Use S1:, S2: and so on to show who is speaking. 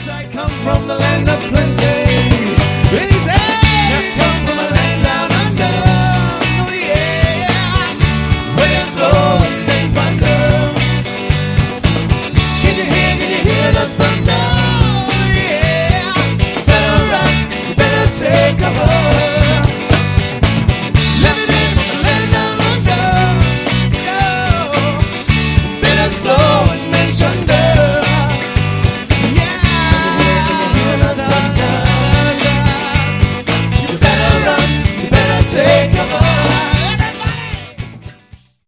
S1: I come from the land of plenty. And he said, I come from a land down under. Oh yeah, where there's love.